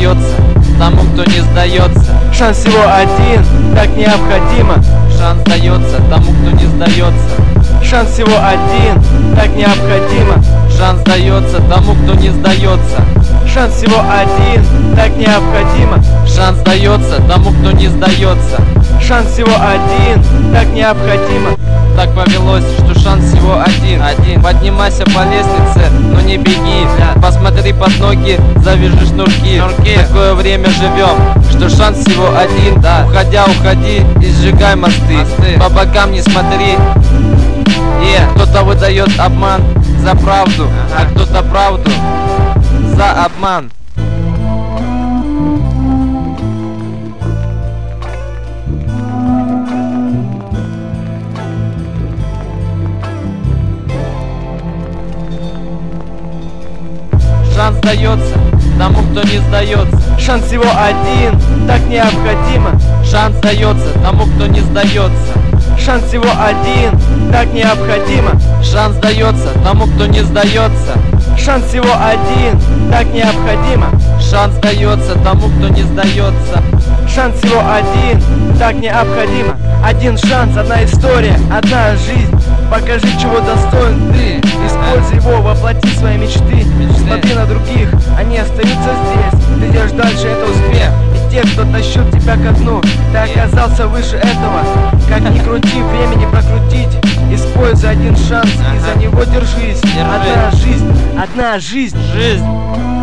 дается тому, кто не сдается. Шанс всего один, так необходимо. Шанс дается тому, кто не сдается. Шанс всего один, так необходимо. Шанс дается тому, кто не сдается. Шанс всего один, так необходимо. Шанс дается тому, кто не сдается. Шанс всего один, так необходимо. Так повелось, что шанс всего один. Поднимайся по лестнице, но не беги. Посмотри под ноги, завяжи шнурки. Такое время живем, что шанс всего один. Уходя, уходи и сжигай мосты. По бокам не смотри. Кто-то выдает обман за правду, а кто-то правду за обман. Шанс дается тому, кто не сдается. Шанс всего один, так необходимо. Шанс дается тому, кто не сдается. Шанс всего один, так необходимо. Шанс дается тому, кто не сдается. Шанс всего один, так необходимо. Шанс дается тому, кто не сдается. Шанс всего один, так необходимо. Один шанс, одна история, одна жизнь. Покажи, чего достоин ты. Используй его, воплоти свои мечты. Смотри на других, они остаются здесь. Ты идешь дальше, это успех. И те, кто тащил тебя ко дну, ты оказался выше этого. Как ни крути, времени прокрутить. Используй один шанс и за него держись. Одна жизнь, одна жизнь.